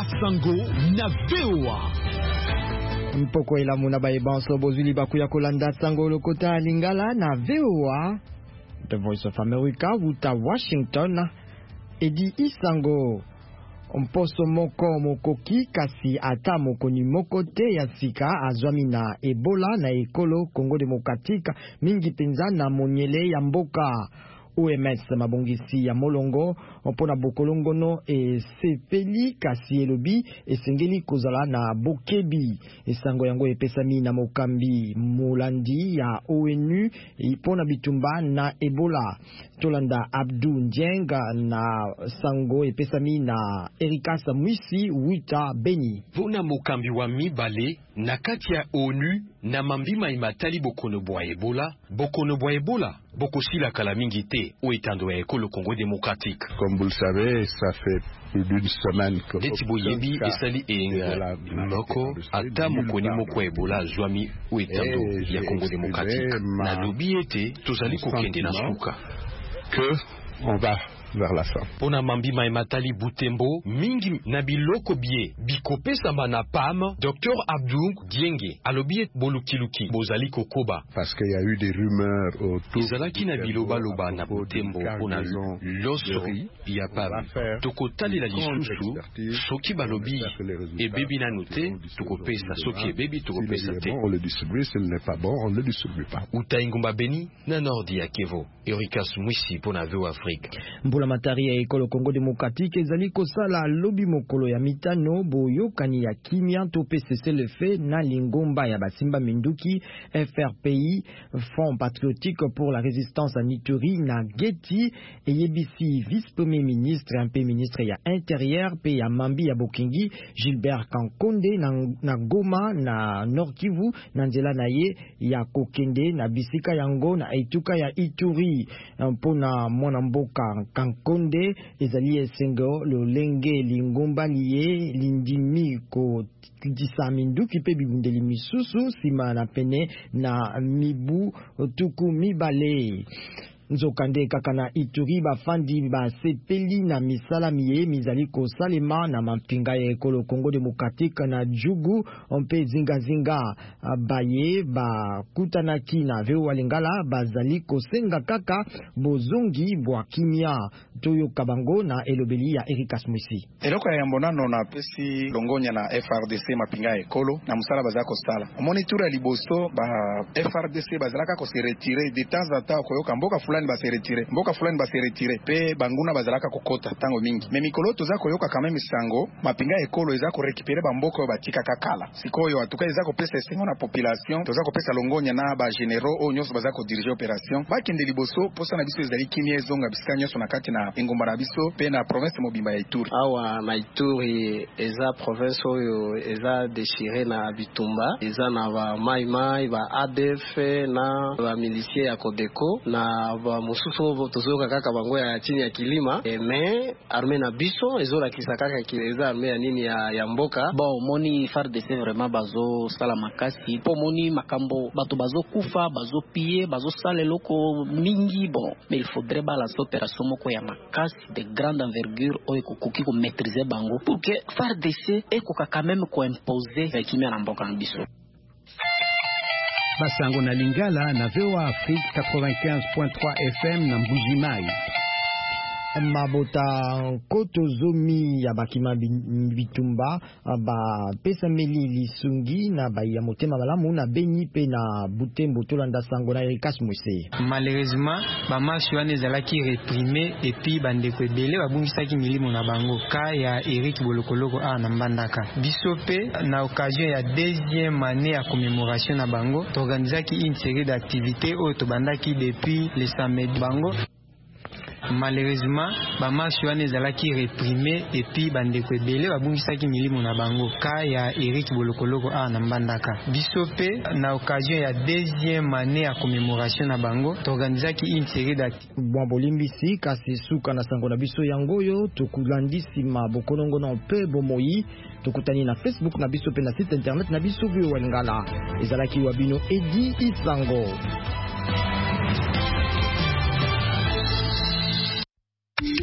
Sango na VOA. Mpoko ela muna baye banso bozuli bakuya kolanda Sango lokota lingala na VOA. The Voice of America wuta Washington. Edi Isango. Mposo moko mokoki kasi ata mokoni moko te ya sika azwami na Ebola na ekolo Congo Democratique mingi penza na monyele ya mboka. OMS mabongisi ya molongo mpona bokolongono sepeli kasi elobi esengeli kozala na bokebi. Esango yango epesami na mokambi molandi ya ONU mpona bitumba na Ebola. Tolanda Abdou Ndienga na sango epesami na Erika Samwisi wita Beni. Pona mokambi wa mibale na kati ya ONU na mambima imatali bokono bwa Ebola. Bokono bwa Ebola bokosila kala mingi te o etando ya ekolo Congo Démocratique. Comme vous le savez, ça fait plus d'une semaine que Deti boyebi esali enga moko ata mokoni moko Ebola zwami o etando ya Congo Démocratique. Na lobi ete tozali kokende na suka que on va vers la fin. Pona mambima ematali Butembo mingi na biloko bie bikopesa mana PAM. Dr Abdou Dienge alobi bolukiluki bozali kokoba parce qu'il y a eu des rumeurs autour izalaki na biloba loba na Butembo pona loso ya PAM. Tokotali la lisusu soki balobi ebebi nanu te tokopesa soki ebebi tokopesa te. On le distribue, s'il n'est pas bon, on ne le distribue pas. Utaingumba Beni na Nordi ya Kivu. Erika Smwisi pona VOA Afrique. Mbula matari ya ekolo Congo Démocratique ezali kosala lobi mokolo ya mitano boyokani ya kimia to PCC le fait na lingomba ya basimba minduki FRPI Front Patriotique pour la Résistance en Ituri na Geti eyebisi vice-premier ministre un peu ministre ya intérieur pe ya mambi ya Bokingi Gilbert Kankonde na Goma na Nord Kivu na nzela na ye ya kokende na bisika yango na etuka ya Ituri mpona mwana mboka Kankonde ezali esengo lolenge lingomba liye lindimi ko disaminduki pe bibundeli misusu sima na pene na mibu tuku mibale. Nzokande kakana Ituri bafandi ba sepeli na misala miye mizali kosalema na mampinga ya ekolo Congo Démocratique na Jugu ompe zinga baye ba kutanaki na VOA Lingala bazali kosenga kaka bozongi bwa kimia toyo kabango na elobeli ya Erika Smwisi. Eloko ya mbonano na pesi longonya na FRDC mapinga ya ekolo na musala bazako sala monitura liboso ba FRDC bazalaka ko se retirer de temps en temps koyoka mboka mboka fulani basi retire pe banguna bazalaka kokota tango mingi me mikolo toza koyoka kama misango mapinga ekolo eza ko récupérer ba mboko batika kakala sikoyo atuka eza ko pesa esengo na population toza ko pesa longonya na ba généraux o nyonso bazako diriger opération bakende liboso posa na biso ezali kimia ezonga bisika nyonso na kati na engomba na biso pe na province mobimba ya Ituri awa na Ituri eza province oyo eza déchiré na bitumba eza na ba mai ba ADF na ba miliciens ya Codeco na ba mususu tozoka kaka bango ya chini ya kilima me armée na biso ezola kisaka kaka kileza armée ya nini ya mboka bon moni FARDC vraiment bazo sala makasi po moni makambo bato bazo kufa bazo piller bazo sala loko mingi bon mais il faudrait bala opération moko ya makasi de grande envergure oyo kokoki ko maîtriser bango pour que FARDC ekoka quand même ko imposer kimia na mboka na biso. Basango na Lingala na VOA Afrique 95.3 FM na Mbujimai. Mabota kotozomi ya bakima bitumba ba pesa meli lisungi na ba ya motema malamu na Beni pe na Butembo tolanda sango na Erika Smwisi. Malheureusement ba marche wana ezalaki réprimé et puis bandeko ebele babungisaki milimo na bango ka ya Eric Bolokoloko na Mbandaka biso pe na occasion ya deuxième année ya commémoration na bango t'organisaki une série d'activités oyo tobandaki depuis le samedi bango. Malheureusement ba marche wana ezalaki réprimé et puis bandeko ebele babungisaki milimo na bango ka ya Eric Bolokoloko na Mbandaka biso pe na occasion ya deuxième année ya commémoration na bango t'organisaki une série d'activités bon bolimbisi kasi suka na sango na biso yangoyo tokulandisi mabokolongo na pe bomoyi tokutani na Facebook na biso pe na site internet na biso VOA Lingala ezalaki wabino Edi Isango.